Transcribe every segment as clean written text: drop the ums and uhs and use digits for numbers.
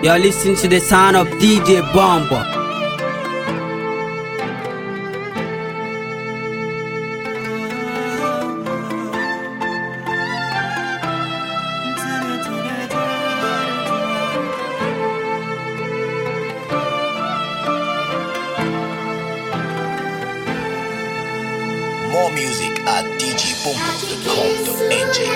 You're listening to the sound of DJ Bomba. More music at djbomba.com.ng.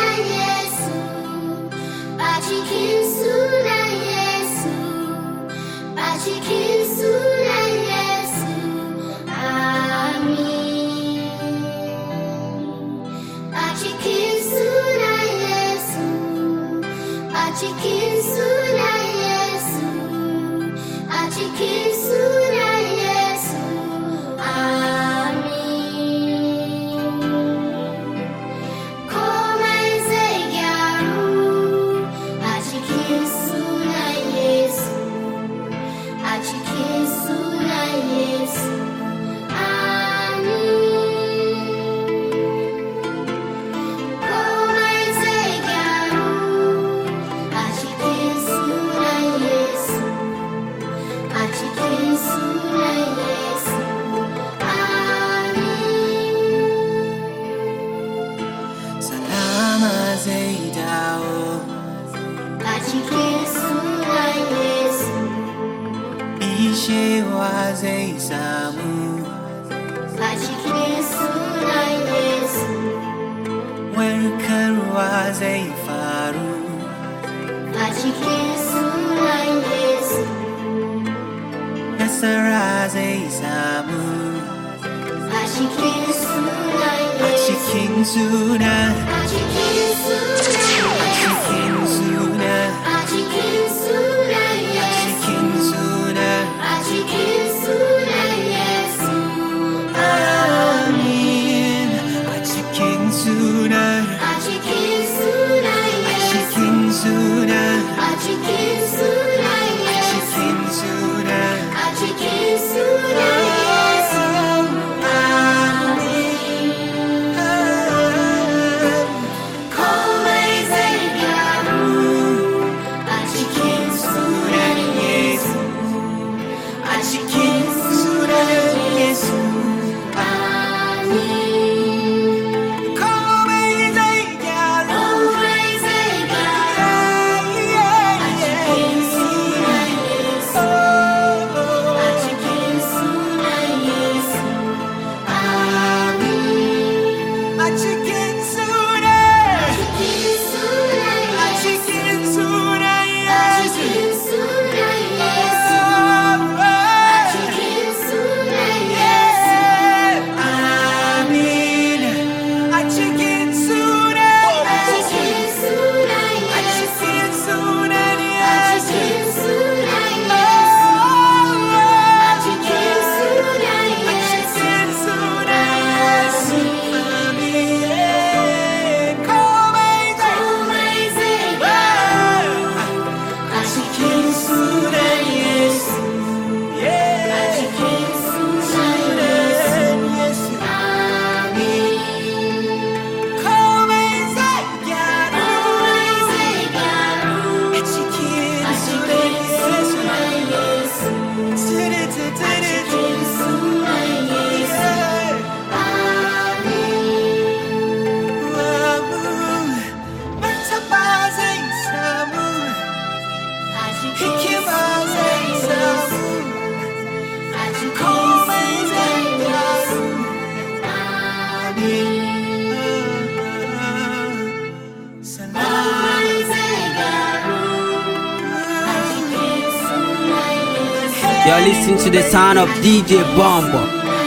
You're listening to the sound of DJ Bomba.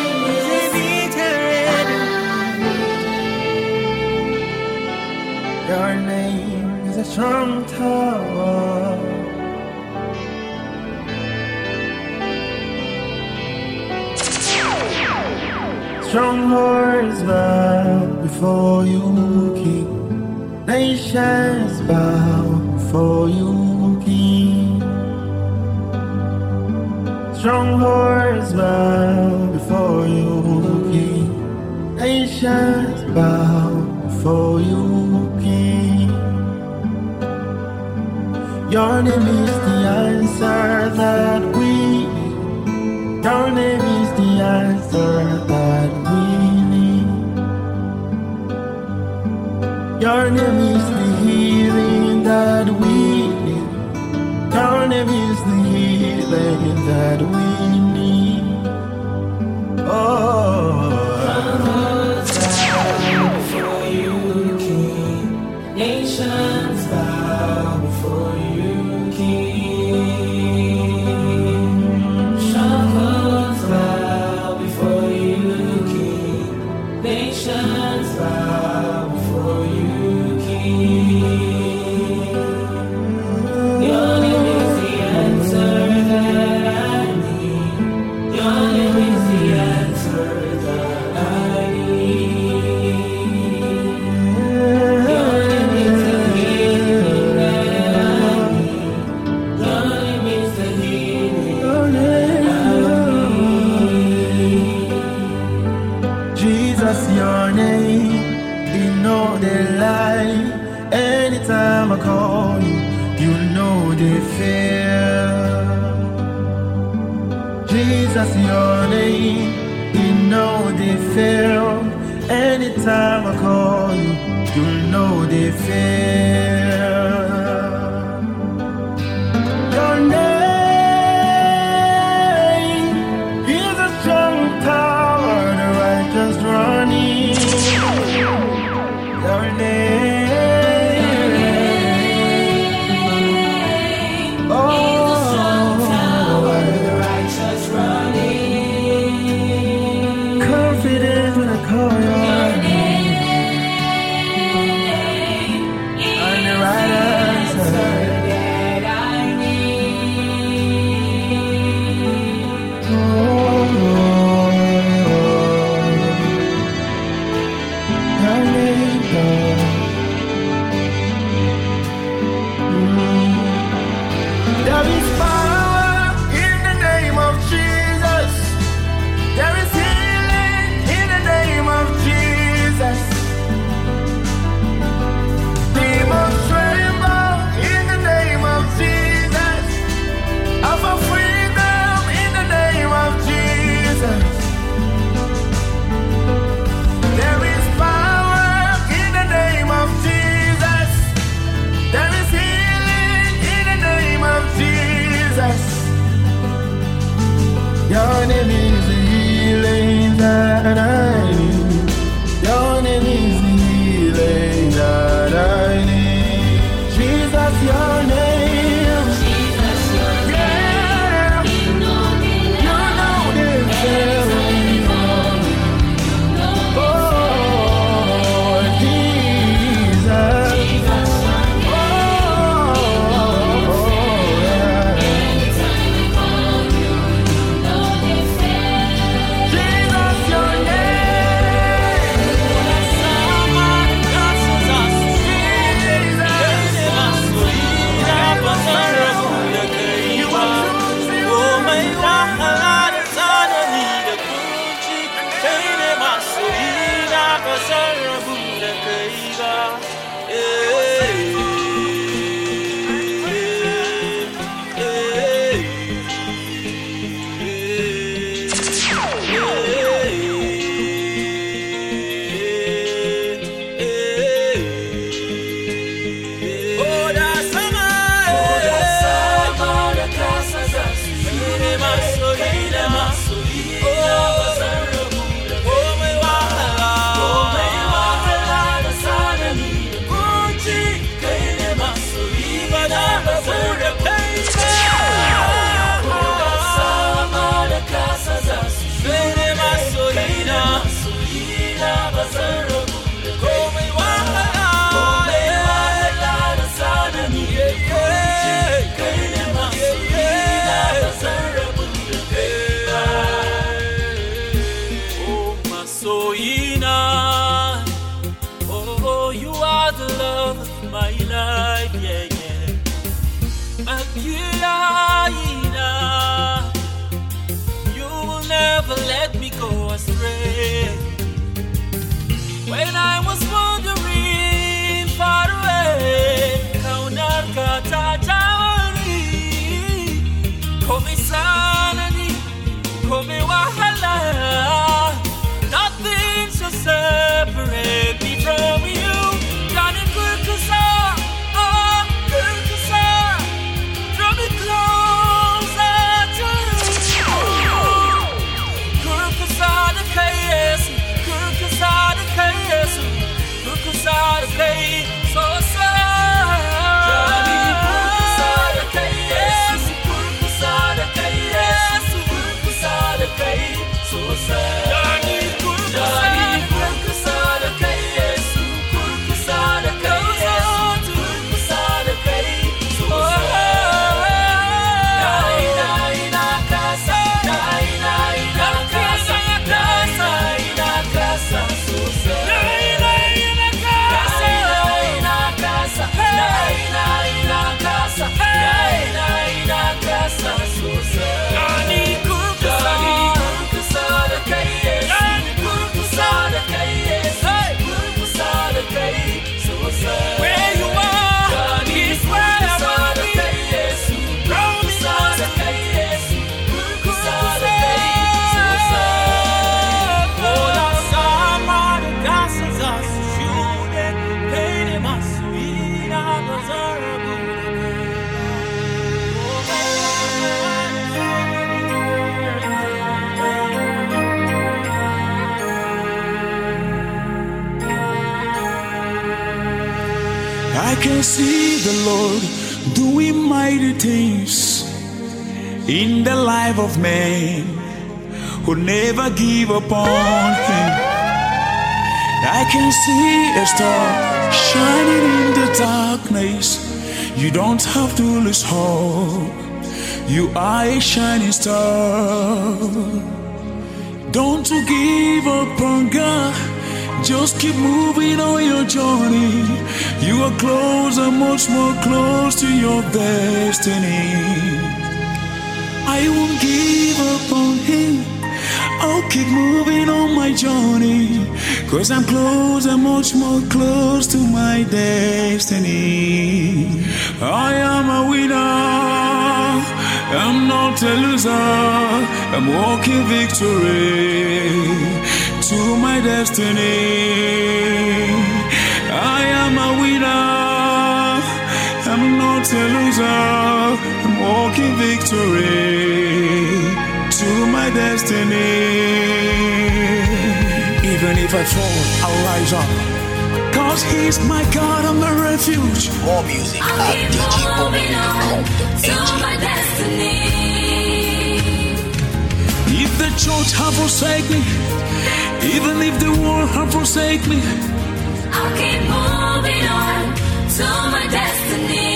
Your name is a strong tower. Strongholds bow before you, King. Nations bow before you, King. Strongholds bow before you, King. Nations bow before you, King. Your name is the answer that we need. Your name is the answer that we need. Your name is the healing that we need. Your name is the healing that we need. Oh, before you, King. Nations bow before you, King. Strongholds bow before you, King. Nations bow before you, King. Your name is the answer that I need. Your name is the answer that I need. Your name is the healing that I need. Your name is the healing that I need. Jesus, your name, you know the lie. Anytime I call you, you know the fear. Jesus, your name, you know the fear. Anytime I call you, you know the fear. Your name is a strong tower, the righteous run in. Your name, oh, The righteous run in. confident when I call your name, and the right answer. That I need. Oh, your name, Lord. There is power in the name of Jesus. There is healing in the name of Jesus. Demons tremble in the name of Jesus. Offer freedom in the name of Jesus. There is power in the name of Jesus. There is healing in the name of Jesus. Your name is the healing that I need. Your name is the healing that I need. Jesus, your name. Jesus, your Yeah. you know the You know the feeling. Oh, Jesus. Jesus, your Oh, yeah. Jesus, your You will never let me go astray. When I was wandering far away, kau narka tajam. I can see the Lord doing mighty things in the life of man who never give up on him. I can see a star shining in the darkness. You don't have to lose hope. You are a shining star. Don't you give up on God. Just keep moving on your journey. You are closer, much more close to your destiny. I won't give up on him. I'll keep moving on my journey, 'cause I'm closer, much more close to my destiny. I am a winner. I'm not a loser. I'm walking victory to my destiny. I am a winner. I'm not a loser. I'm walking victory to my destiny. Even if I fall, I'll rise up, 'cause he's my God and my refuge. More music I'll at keep moving on to my destiny. If the church have forsaken me, even if the world have forsaken me, I'll keep moving on to my destiny.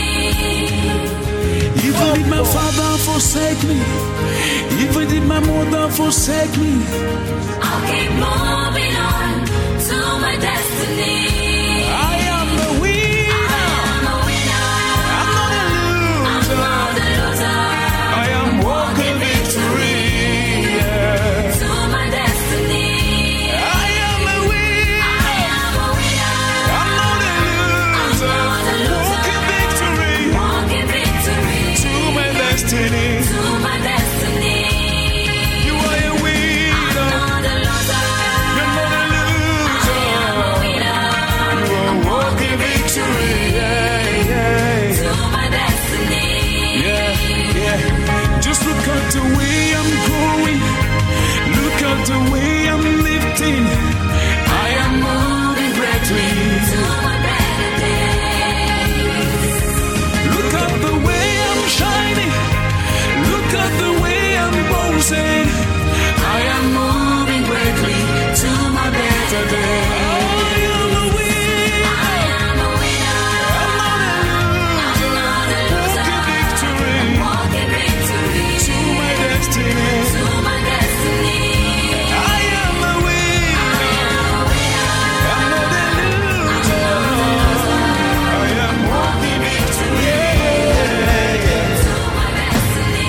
even if my father forsake me, even if my mother forsake me, I'll keep moving on to my destiny. I am a winner. I'm a winner. I'm not a I'm loser. not a loser. I am walking victory. Yeah. To my destiny. I am a winner. I am a winner. I'm not a loser. not a loser. Walking victory Walking victory. to my destiny. To my destiny. You are a winner. Not a loser. You're not a loser. I'm a winner. You are walking victory. Yeah, yeah. To my destiny. Yeah, yeah. Just look at the way I'm growing. Look at the way I'm lifting. I am moving greatly. To my better days. Look at the way I'm shining. Look at the way I'm bouncing. I am moving greatly to my better day. I am a winner. I am a winner. I'm not a loser. Not a loser. Walking victory Walking victory. to my destiny. To my destiny. I am a winner. I'm not a loser. I am walking victory. To my destiny.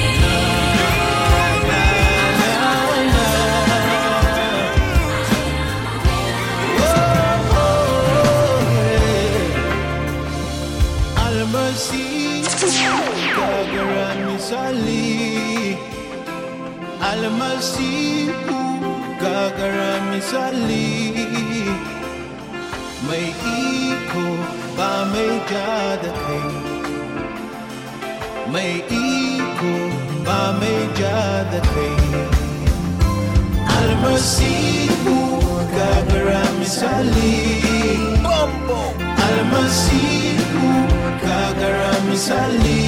Almasihu gagara misali, mai iko ba mai ja da kai, mai iko ba mai ja da kai. Almasihu gagara misali, Almasihu gagara misali,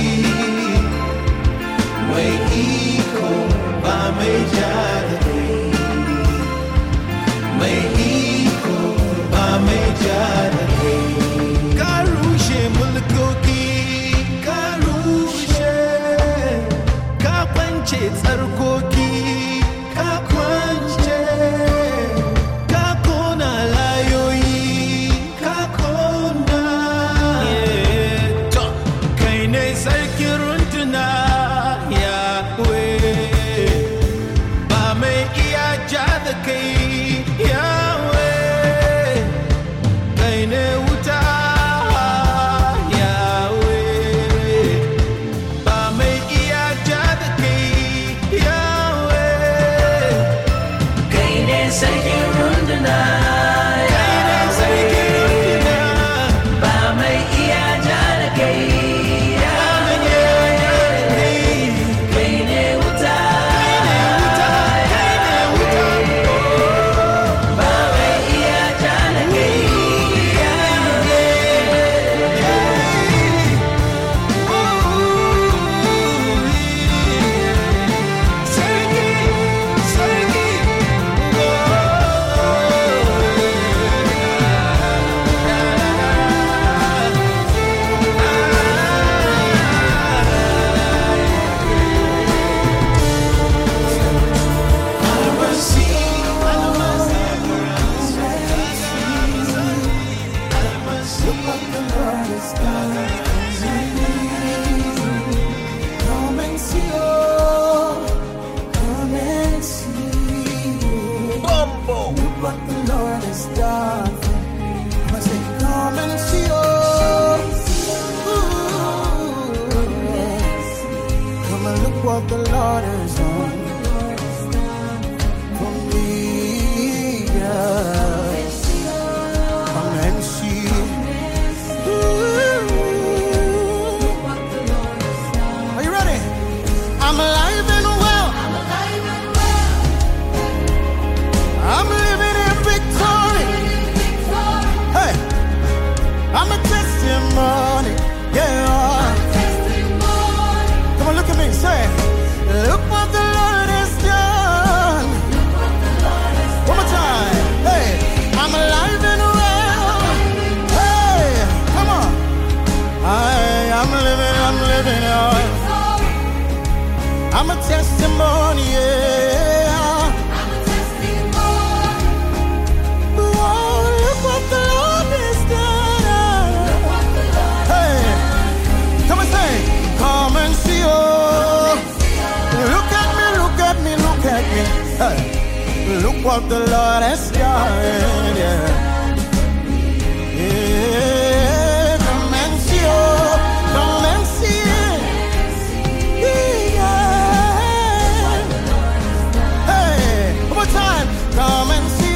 mai iko ba mai ja da kai, mai iko ba mai ja da kai. Ka rushe mulkoki, ka rushe, ka kwance tsarkoki, ka kwance, ka kona layoyi, ka kona. To, kai ne sarkin runduna, Yahweh, ba mai iya ja da kai, Yahweh, kai ne wuta, Yahweh, ba mai iya ja da kai, Yahweh, Kai ne sarkin runduna. kai ne sarkin runduna, Ba mai iya ja da kai. ba mai iya ja da kai, Kai ne wuta. kai ne wuta, Ba mai iya ja da kai. has done. I say, come and see, oh. Come and look what the Lord has done for me. Yeah. Come and see. Are you ready? I'm alive and well. I'm living in victory. Hey, I'm a testimony. Yeah. Come on, look at me. Say, look what the Lord has done. One more time. Hey, I'm alive and well. Hey, come on. I'm living on. I'm a testimony. Yeah. Oh, look what the Lord has done. Hey, come and say, come and see. Oh, look at me, look at me, look at me. Hey, look what the Lord has done. Yeah, yeah. Come and see. Oh, come and see. Yeah. Hey, one more time. Come and see. Oh,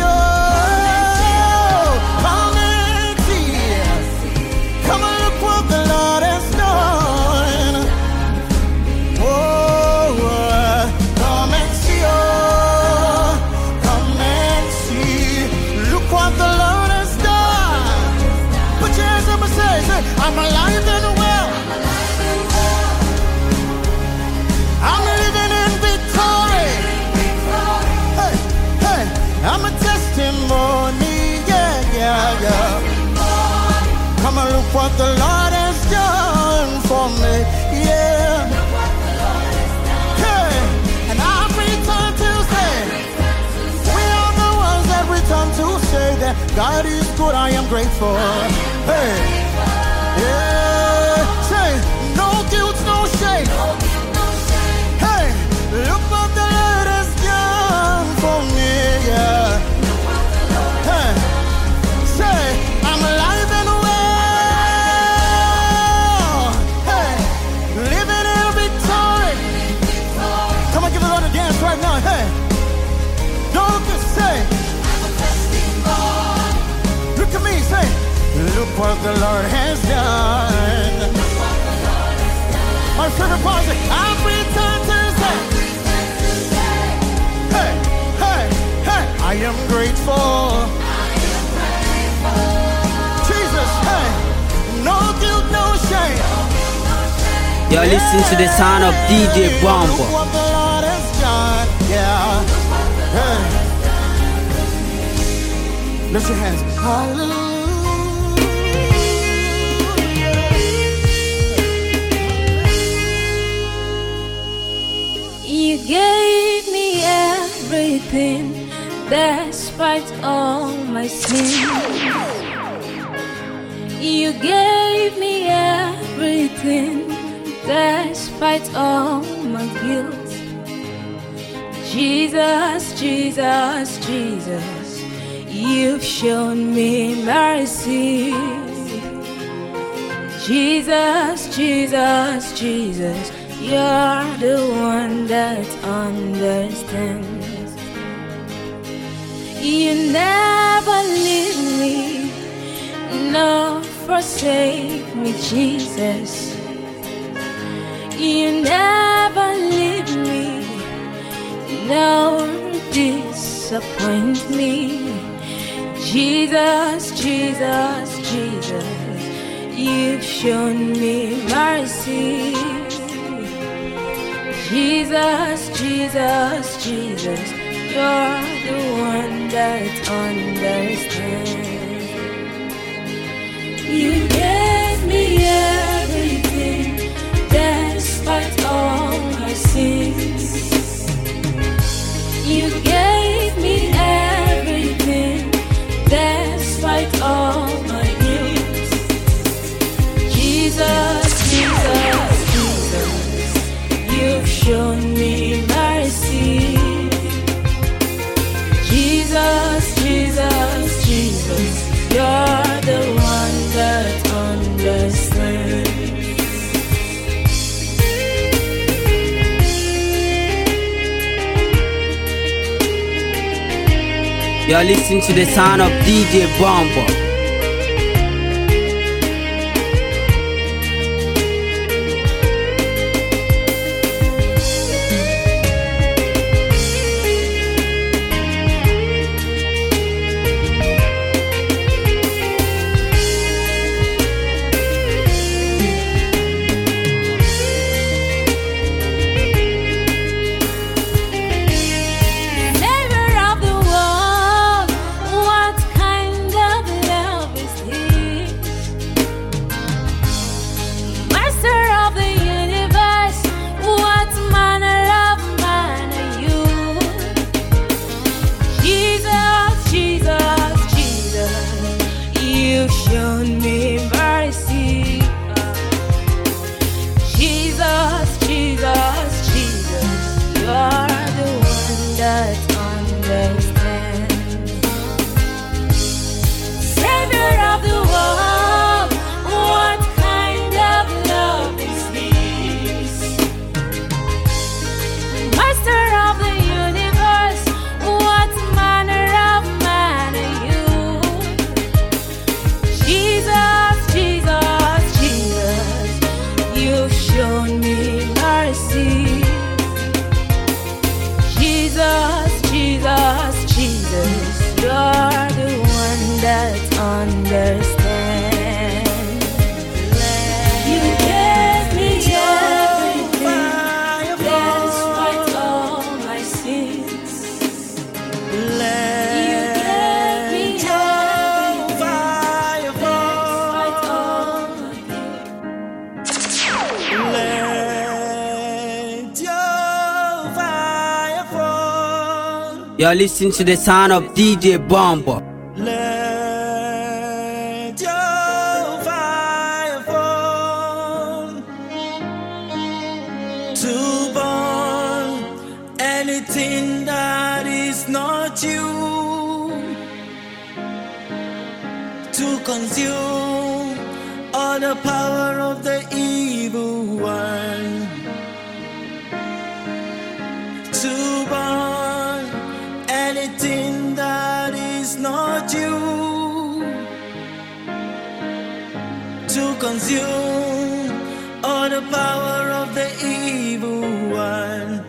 come and see. Come and look what the Lord has done. Oh, come and see. Oh, come and see. Look what the Lord has done. Put your hands up and say, I'm alive and well. I'm living in victory. Hey, hey, I'm a testimony. Yeah, yeah, yeah. Come and look what the Lord has done for me. Yeah. Hey, and I've returned to say, we are the ones that return to say that God is good. I am grateful. Hey, yeah. Say, no guilt, no shame. Hey, look what the Lord has done for me. Yeah. Hey, say, I'm alive and well. Hey, living in victory. Come on, give the Lord a dance right now. Hey, don't just say, look at me, say, look what the Lord has done. My favorite part is, I've returned to say, hey, hey, hey, I am grateful. Jesus, hey, no guilt, no shame. You're listening to the sound of DJ Bombo. Look what the Lord has done. Yeah. Hey. Lift your hands. Hallelujah. You gave me everything despite all my sins. You gave me everything despite all my guilt. Jesus, Jesus, Jesus, you've shown me mercy. Jesus, Jesus, Jesus, you're the one that understands. You never leave me, nor forsake me, Jesus. You never leave me, nor disappoint me. Jesus, Jesus, Jesus, you've shown me mercy. Jesus, Jesus, Jesus, you're the one that understands. You gave me everything despite all my sins. You gave me everything despite all my guilt. Jesus, Jesus, Jesus, you've shown me mercy. Jesus, Jesus, Jesus, Jesus, you're the one that understands. You're listening to the sound of DJ Bombo. You're listening to the sound of DJ Bombo. Let your fire fall to burn anything that is not you, to consume all the power of the evil one, to burn anything that is not you, to consume all the power of the evil one.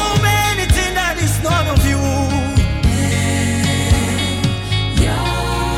Your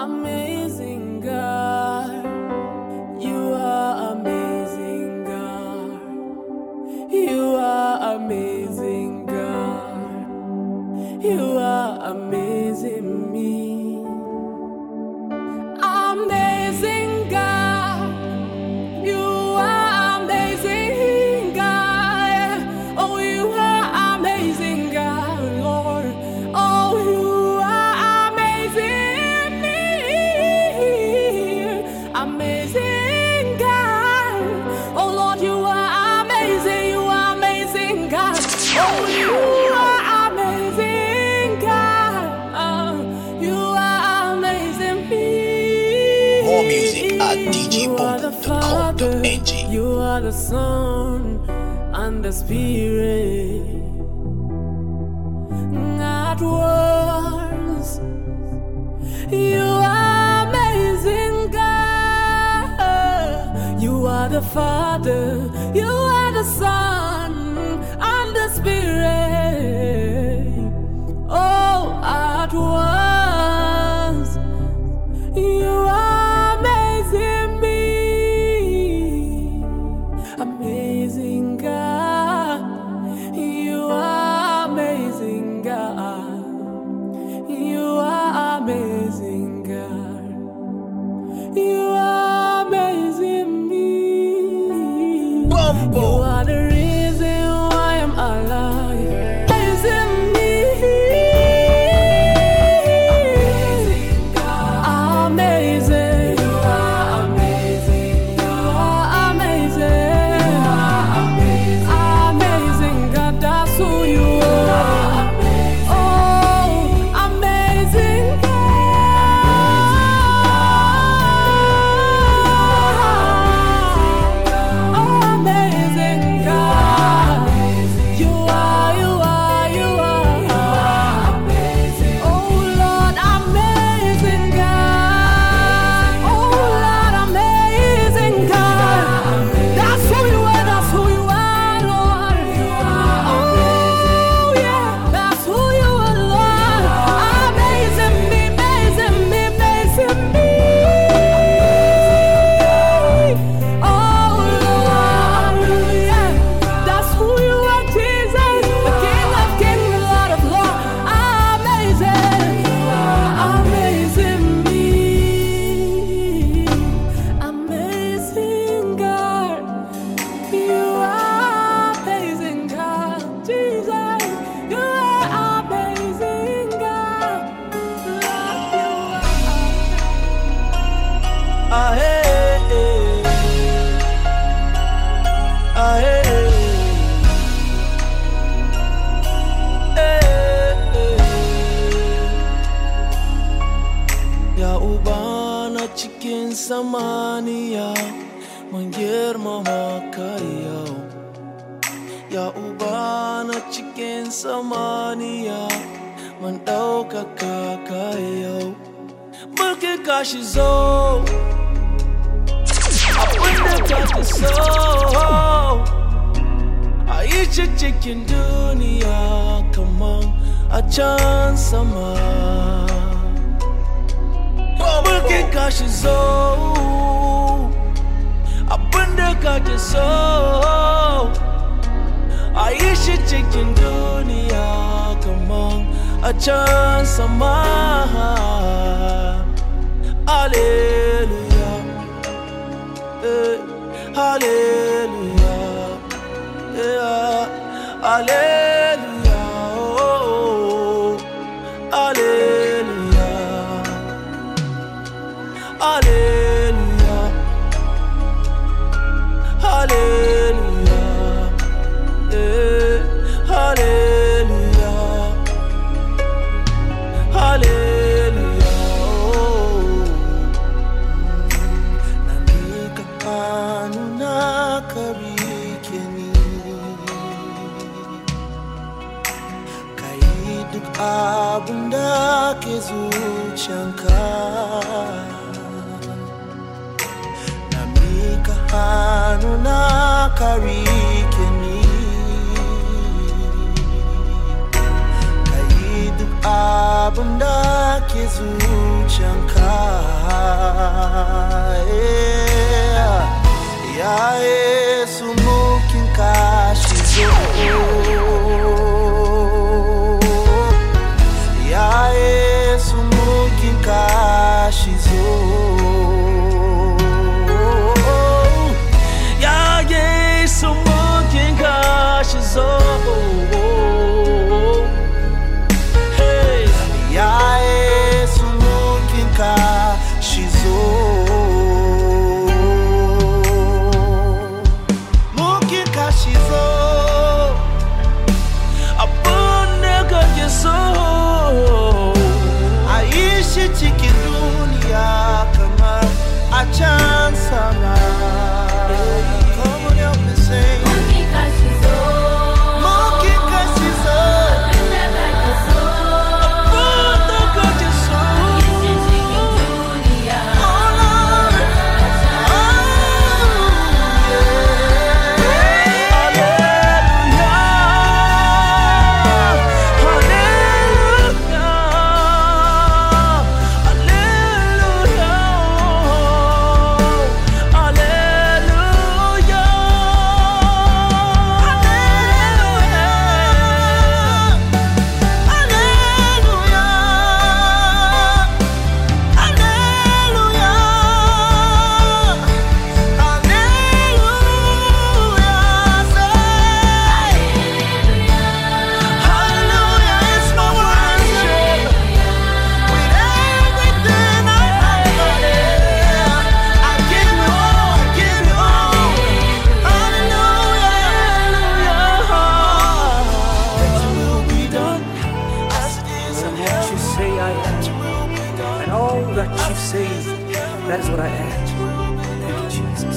amazing God. You are amazing God. You are amazing God. You are amazing me. Amazing God. You are amazing God. Oh, you are amazing God, Lord. Oh, you are amazing me. Amazing God. Oh, Lord, you are amazing. You are amazing God. Oh, you are amazing God. You are amazing me. More music at You are the Father, djbomb.com.ng. you are the Son and the Spirit. At once, you are amazing God. You are the Father, you are the Son and the Spirit. Oh, at once, you are amazing me. Amazing God. You are amazing God. You are amazing God. You are amazing me. You are the reason why I'm alive. Amazing me. Amazing God. Amazing. You are amazing. You are amazing. You are amazing. Amazing God, that's who you are. Oh, amazing God. Oh, amazing God. You are, you are, you are amazing. Oh Lord, amazing God. Oh Lord, amazing God. That's who you are, that's who you are, Lord. Oh yeah, that's who you are, Lord. Amazing me, amazing me, amazing me. Oh Lord, yeah, that's who you are, Jesus, the King of Kings, the Lord of Lords. Amazing, amazing me, amazing God. You are amazing God, Jesus. You are amazing God. Lord, you are. Ah, hey, hey. Ah, hey, hey. Hey, hey. Ya Ubana cikin samaniya mun girmama ka yau. Ya Ubana cikin samaniya mun ɗaukaka ka yau. Mulkin ka shi zo, abinda ka fi so a yi shi cikin duniya kaman a can sama. Mulkin ka shi zo, abinda ka fi so a yi shi cikin duniya kaman a can sama. Hallelujah, eh, hallelujah, yeah, hallelujah, oh, hallelujah, hallelujah, hallelujah, eh, hallelujah, hallelujah, oh. Nanika hannu na ka rike ni, ka yi duk abin da ke zuciyanka. Na mika hannu na ka rike ni, ka yi duk abin da ke zuciyanka. what you say, that is what I ask. Thank you, Jesus.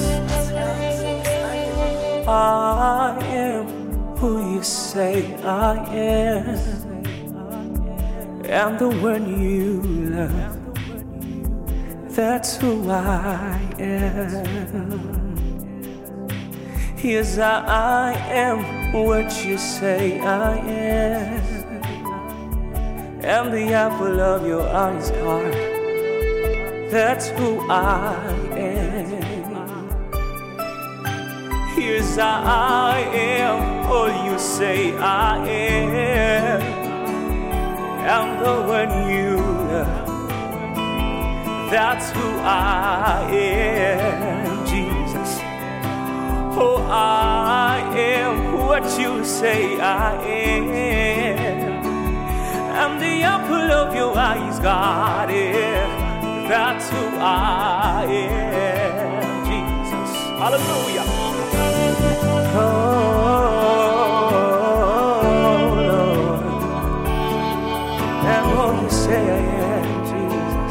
I am who you say I am. I'm the one you love. That's who I am. Yes, I am what you say I am. I'm the apple of your eyes, God. That's who I am. Yes, I am all you say I am. I'm the one you love. That's who I am, Jesus. Oh, I am what you say I am. I'm the apple of your eyes, God. Yeah. That's who I am, Jesus. Hallelujah. Oh, Lord. I'm what you say I am, Jesus.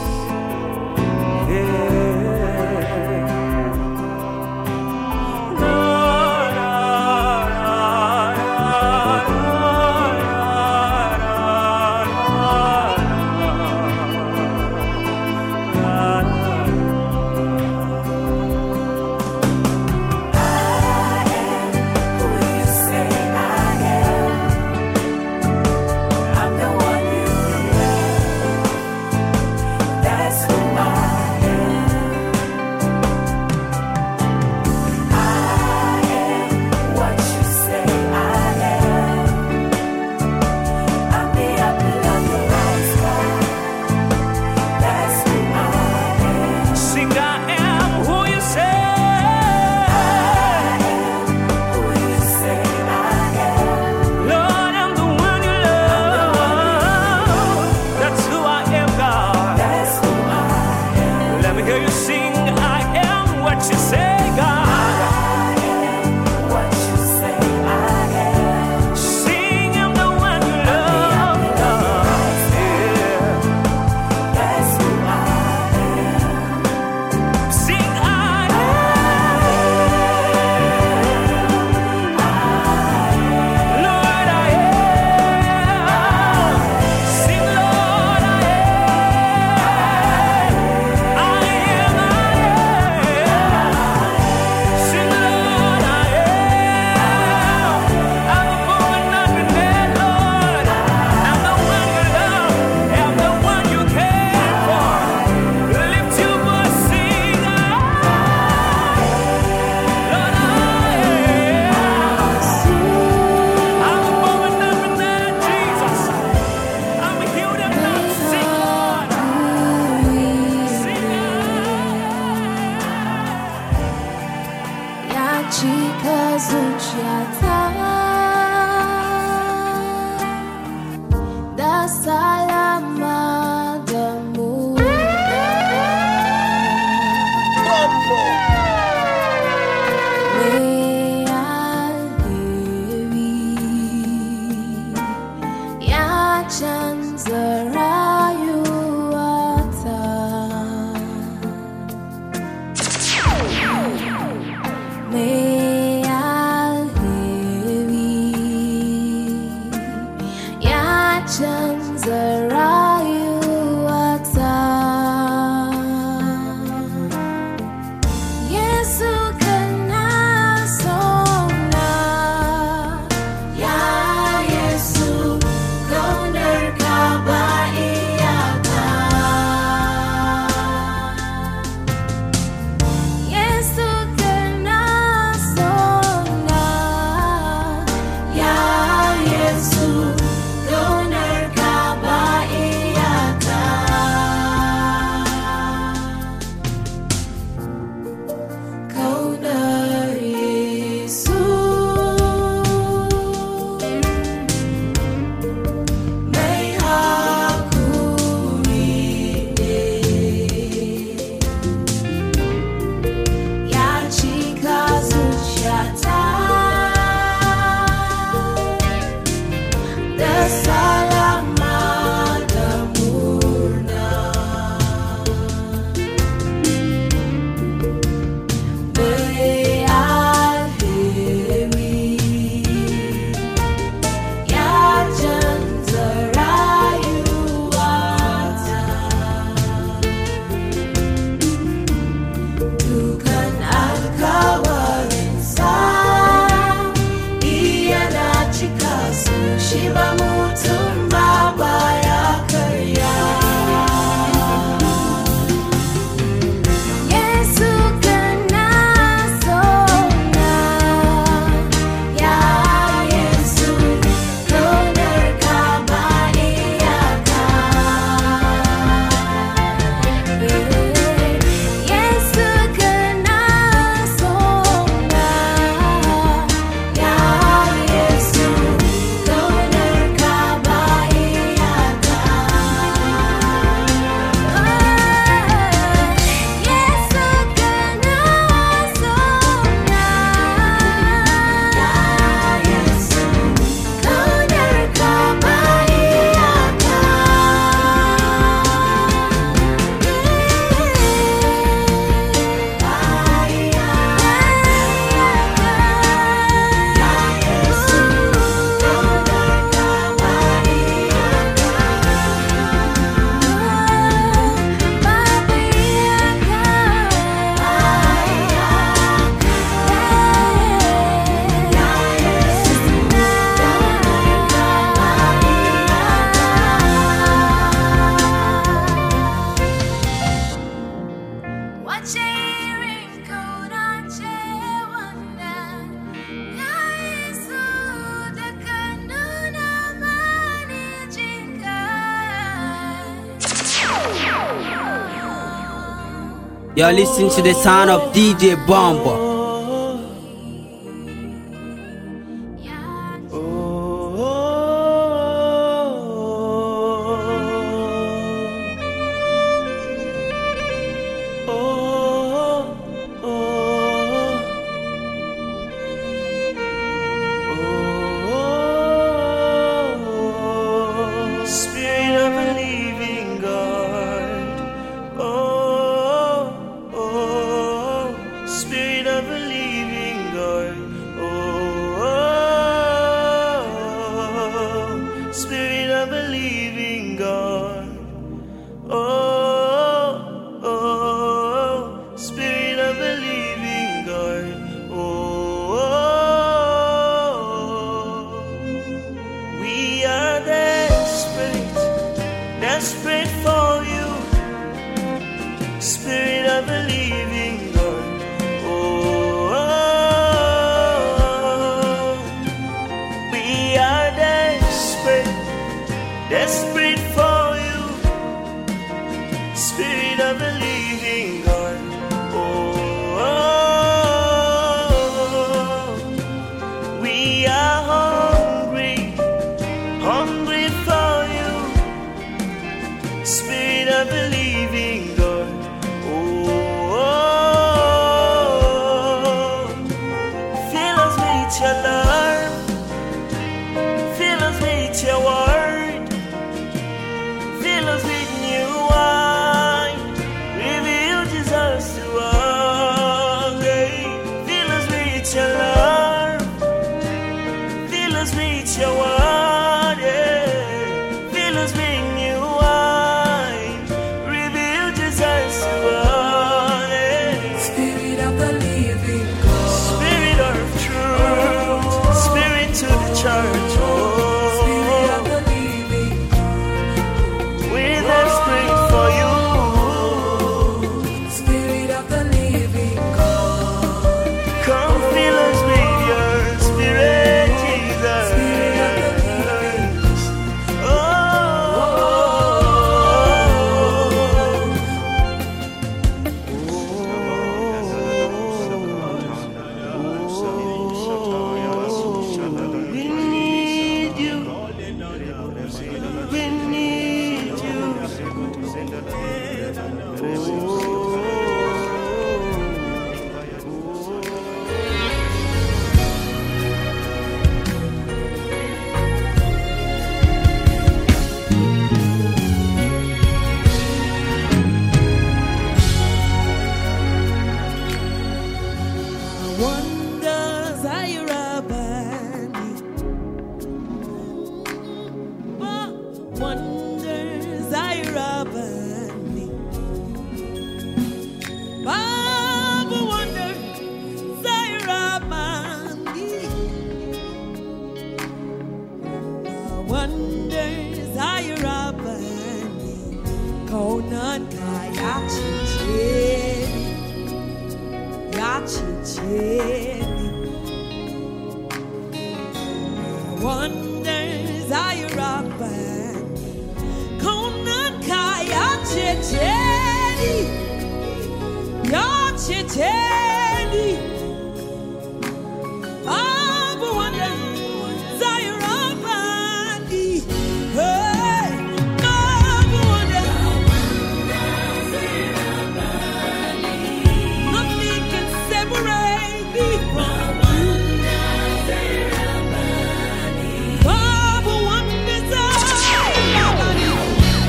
You're listening to the sound of DJ Bombo.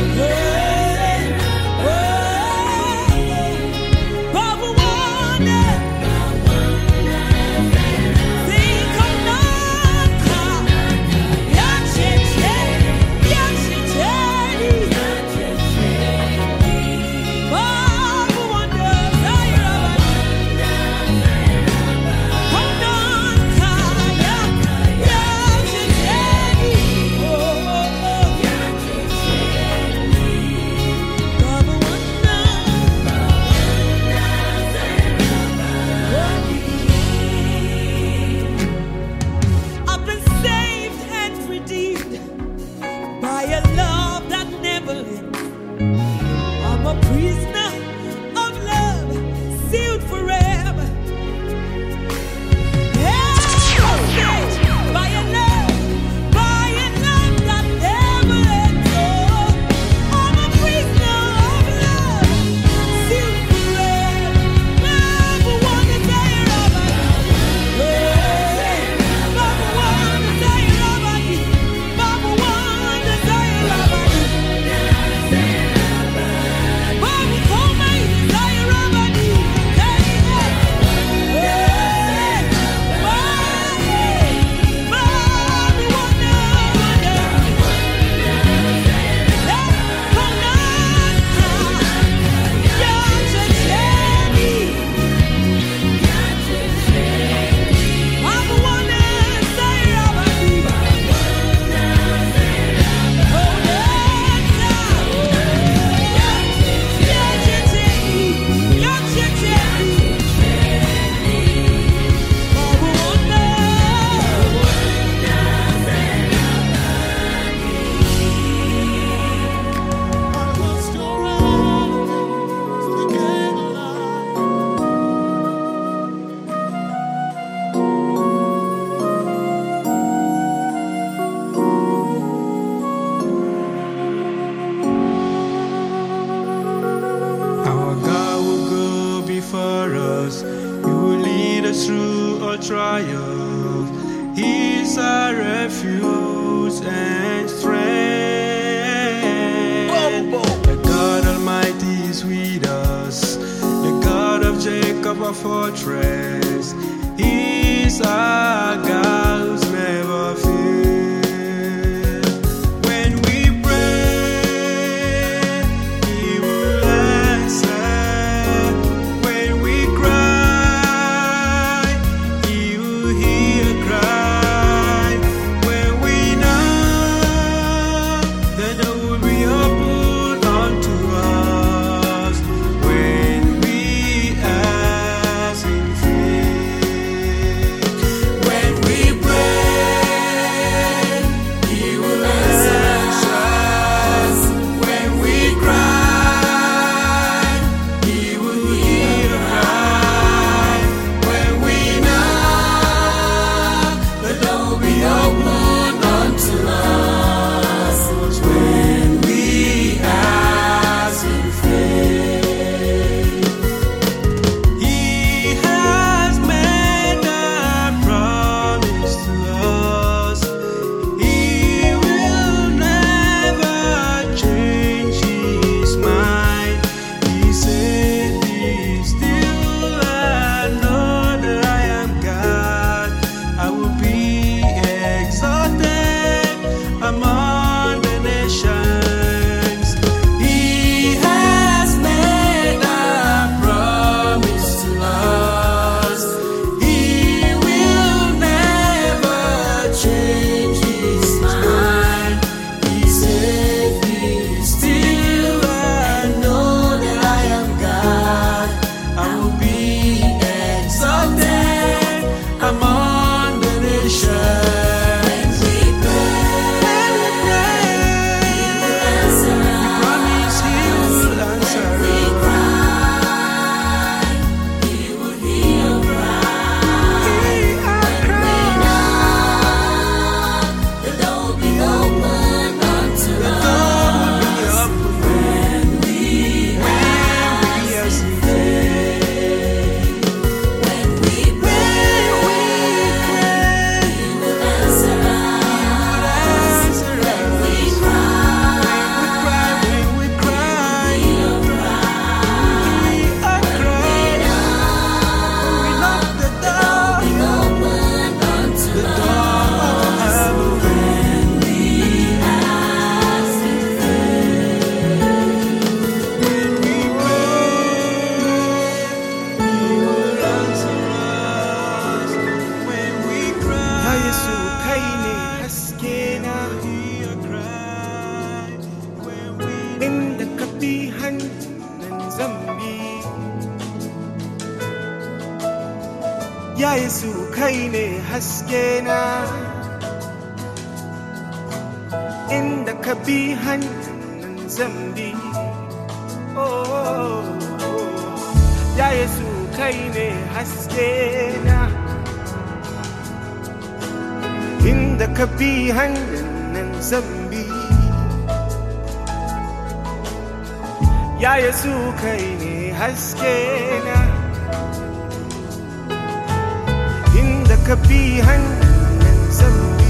Baba Wonder. trials. He's our refuge and strength. The God Almighty is with us, the God of Jacob, our fortress. He's our God who's never failed. When we pray, He will answer. When we cry, He will hear cry. When we knock, the door will be opened unto us. When we ask in faith, when we pray, He will answer us. When we cry, He will hear cry. When we knock, the door will be opened unto us. When we ask in faith, He has made a promise to us. He will never change His mind. He said, "Be still and know that I am God. I will be exalted among the nations." He has made a promise to us. He will never change His mind. He said, "Be still and know that I am God. I will be exalted among the nations." When we pray, He will answer us. He promised He will answer us. When we cry, He will hear cry. When we knock, the door will be opened unto us. When we ask in faith, when we pray, He will answer us. When we cry, when we cry, He'll cry. When we knock, the door will be opened unto us. When we ask in faith, when we pray, He will answer us. When we cry, Ya Yesu kai ne haske na, hear cry. When we inda ka bi hannun zambi. Ya Yesu kai ne haske na, inda ka bi hannun zambi. Oh, Ya Yesu kai ne haske na, inda ka bi hannun zambi. Ya Yesu kai ne haske na, inda ka bi hannun zambi.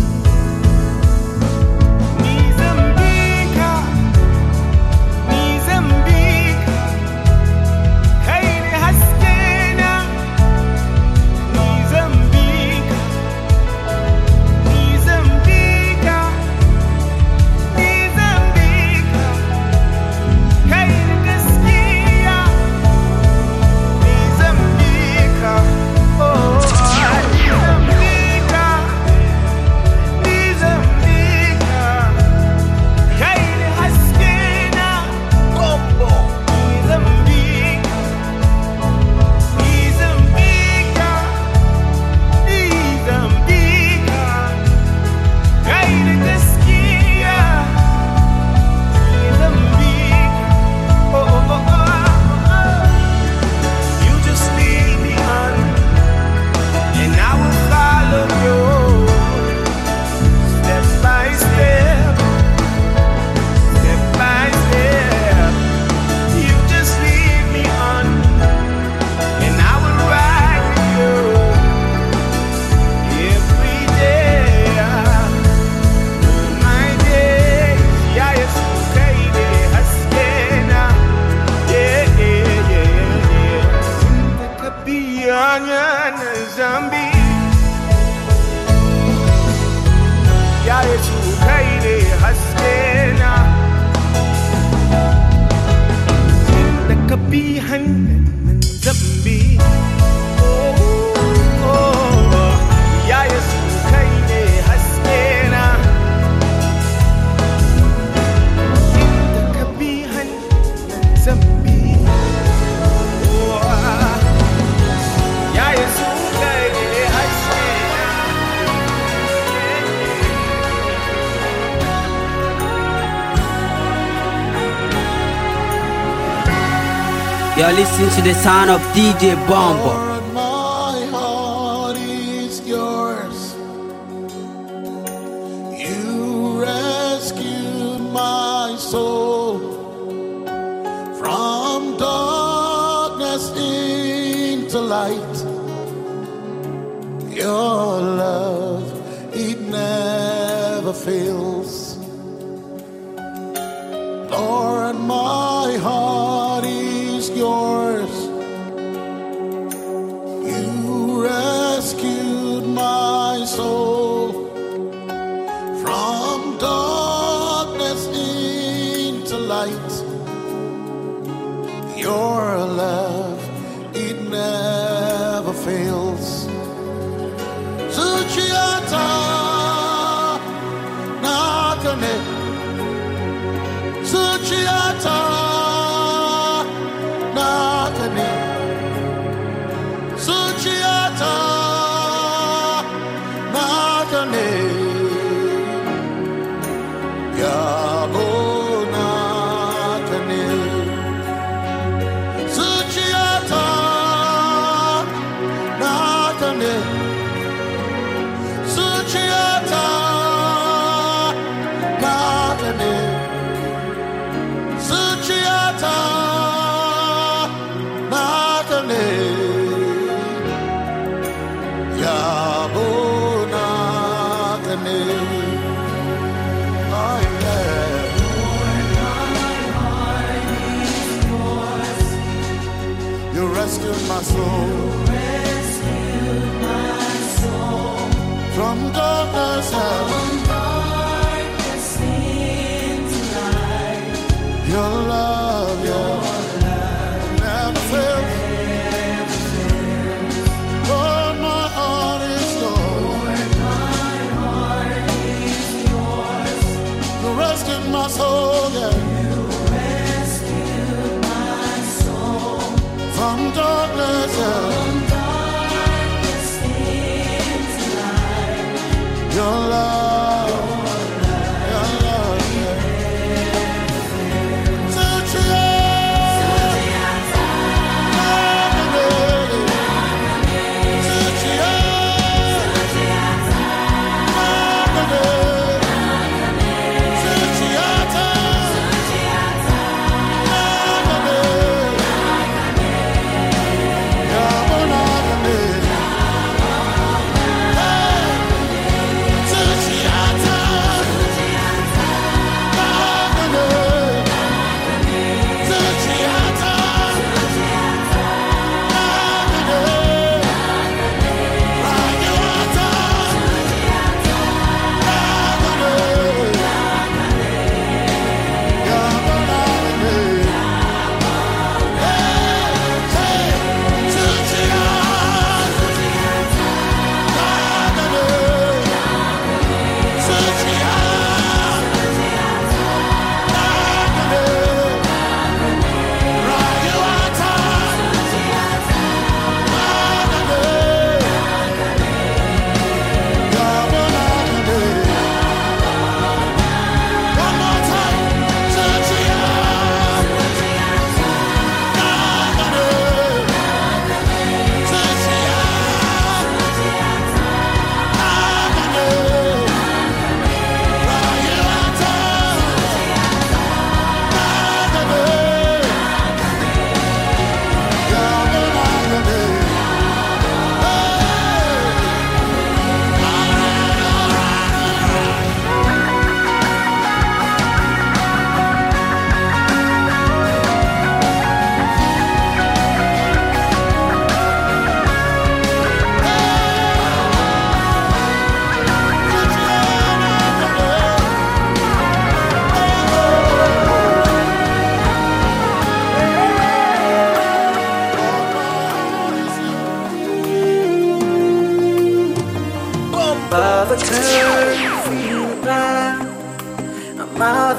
Ni zambi ka, ni zambi ka, kai ne haske na. Ni zambi ka, ni zambi ka, ni zambi ka, kai ne gaskiya. Ni zambi ka, oh, ni zambi kabihan ng zambi. Yaya su kai ne haske na, inda kabihan ng zambi. Yaya su kai ne haske na. You're listening to the sound of DJ Bombo. Lord, my heart is yours. You rescued my soul from darkness into light. Your love, it never fails. Lord, my heart is yours. You rescued my soul from darkness into light. Your love, it never fails. Suchiata nakane, Suchiata nakane, Suchiata nakane, Yabo nakane, Suchiata nakane, Suchiata nakane, Suchiata nakane, Yabo nakane. Oh yeah. You rescued my soul from darkness into light. Your love, never fails. Lord, my heart is yours. You rescued my soul, from darkness, Your love, Your love, Suchiata,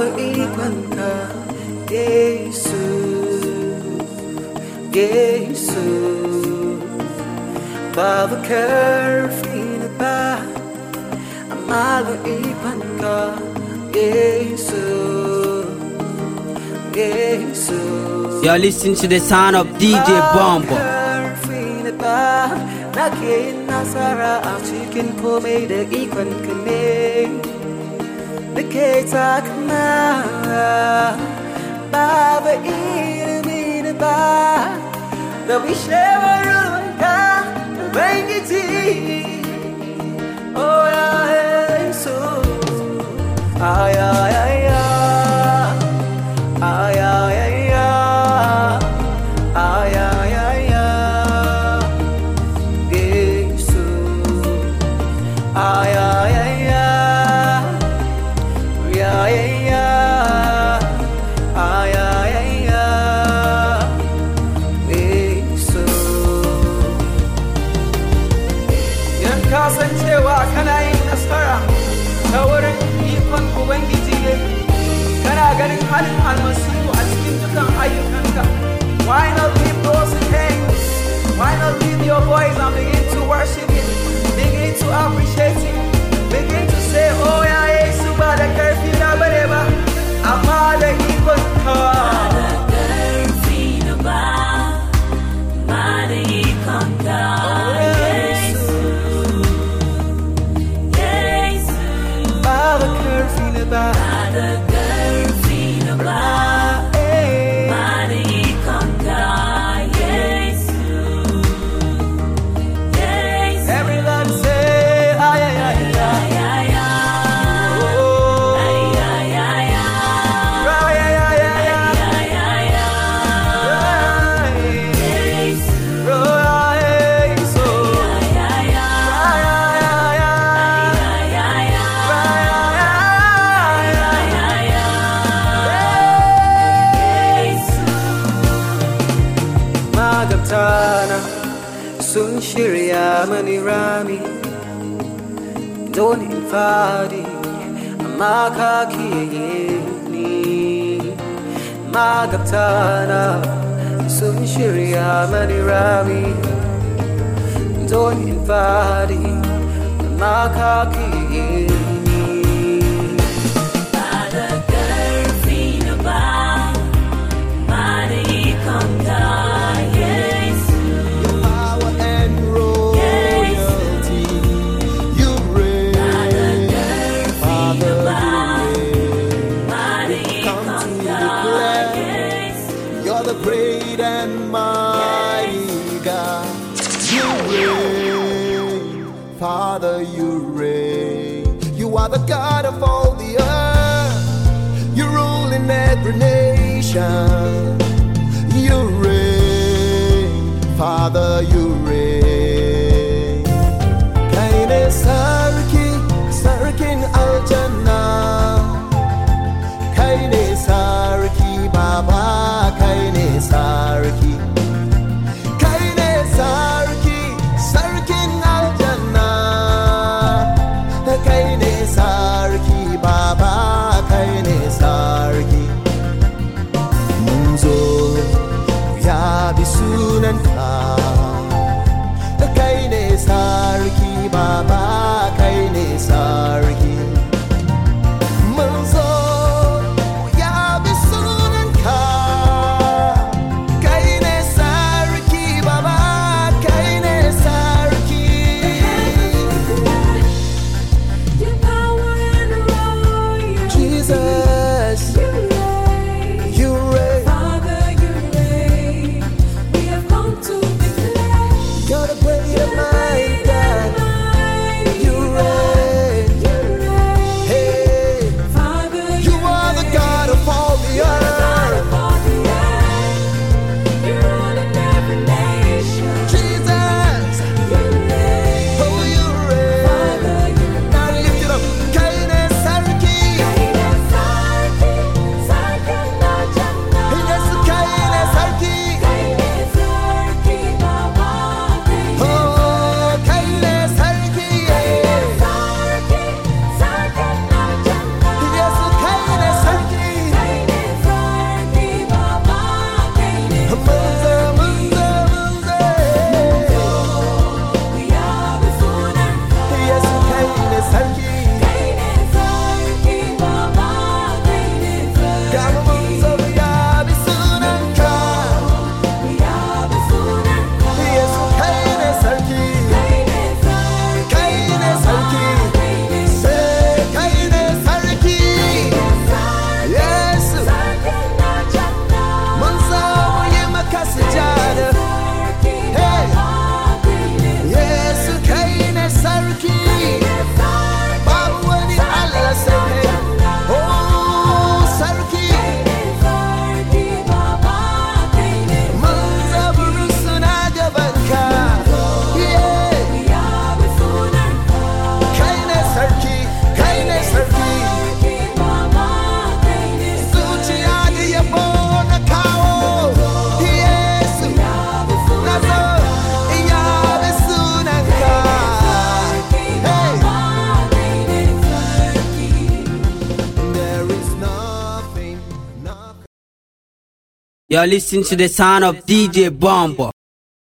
ikon ka, Yesu, Yesu. Bago karfi na ba, malaikon ka, Yesu, Yesu. You're listening to the sound of DJ Bombo. Nakin nasara ang chicken ko may ikon kami. Nakita ka na, babain ba? Nawishewarun ka, Ubangiji. Oh, Yesu. Ay, ay, ay, ay. Ay, ay, ay, ay. Ay, ay, ay, ay. Yesu. Ay, ay, ay, ay. Ay, ay, ay. Ay, ay, ay, ay. Yesu. Yan kasancewa kana yin nasara ta wurin ikon Ubangiji ne. Kana ganin halin almasihu a cikin dukan ayyukanka. Why not leave those hands? Why not leave your voice and begin to worship Him? Begin to appreciate Him. Begin to say, oh yeah, Yesu ba da karfi na bare ba, amma da ikon ka. Ba da karfi na ba. Everybody say, ay, ay, ay, ay. Oh. Ay, ay, ay, ay. Ay, ay, ay, ay. Magabtana sun shirya mani rami don in fadi amma ka kiyaye ni. Magabtana sun shirya mani rami don in fadi amma ka kiyaye ni. Great and mighty God, you reign, Father, you reign. You are the God of all the earth. You rule in every nation. You reign, Father, you reign. Kaine sarkin aljanna. Kaine sarki Baba. Kaine sarki, sarkin aljanna. Kaine sarki Baba, kaine sarki. Munzo ya bi sunanka. Kaine sarki Baba, kaine sarki. Munzo ya bi sunanka. You're the great and mighty God. You're listening to the sound of DJ Bomb.